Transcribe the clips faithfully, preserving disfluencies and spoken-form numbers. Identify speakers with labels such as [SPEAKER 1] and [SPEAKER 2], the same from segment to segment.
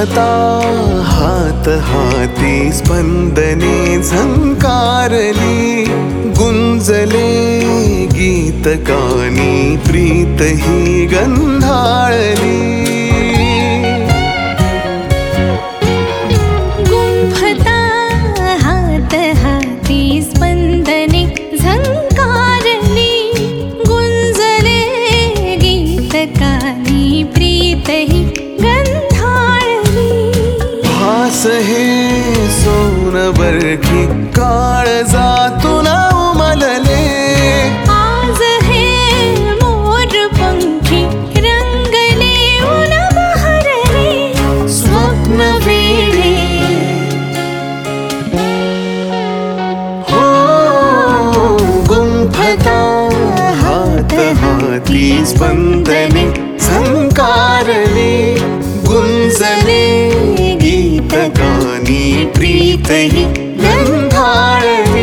[SPEAKER 1] गुंफता हात हाती स्पंदने झंकारली, गुंजले गीत कानी प्रीत ही गंधाळली.
[SPEAKER 2] गुंफता हात हाती स्पंदने झंकारली, गुंजले गीत कानी प्रीत ही गंधाळली.
[SPEAKER 1] भास हे सोनबरखी काळजातून उमलले,
[SPEAKER 2] आज हे मोरपंखी रंगले उन बहरले. स्वप्न वेडे
[SPEAKER 1] हो गुंफता हात हाती स्पंदने झंकारले, गुंजले गीत गाणी प्रीत ही गंधाळली.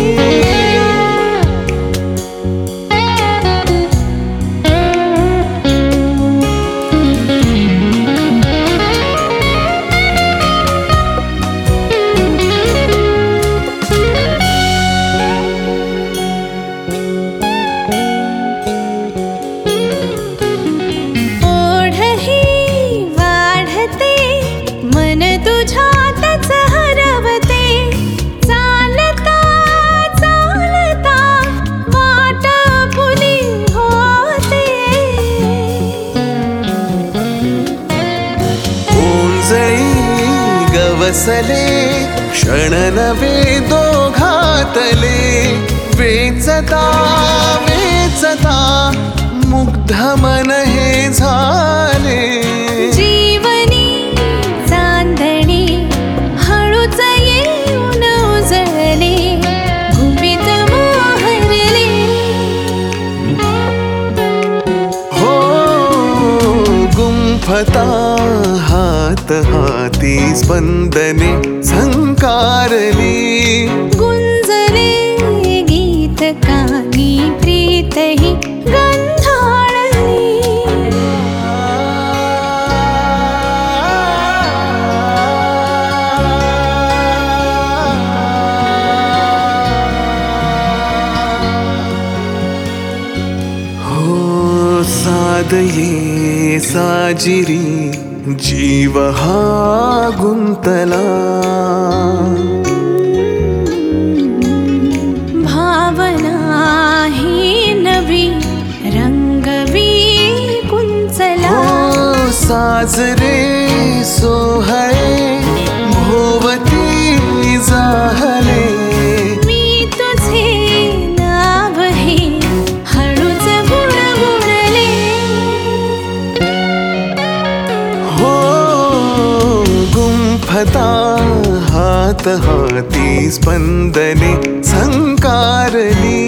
[SPEAKER 2] तुझ्यातच हरवते, चालता चालता वाट फुली होते.
[SPEAKER 1] ओंजळी गवसले क्षण नवे दोघातले, वेचता वेचता मुग्ध मन हे झाले. गुंफता हात हाती स्पंदने झंकारली,
[SPEAKER 2] गुंजले गीत कानी प्रीत ही गंधाळली.
[SPEAKER 1] हो सादये साजिरी जीव हा गुंतला,
[SPEAKER 2] भावना ही नवी रंगवी कुंचला.
[SPEAKER 1] हो साजरे सोहळे भोवती जाहले,
[SPEAKER 2] मी तुझे नाव हे हळूच गुणगुणले.
[SPEAKER 1] हो गुंफता हात हाती स्पंदने झंकारली,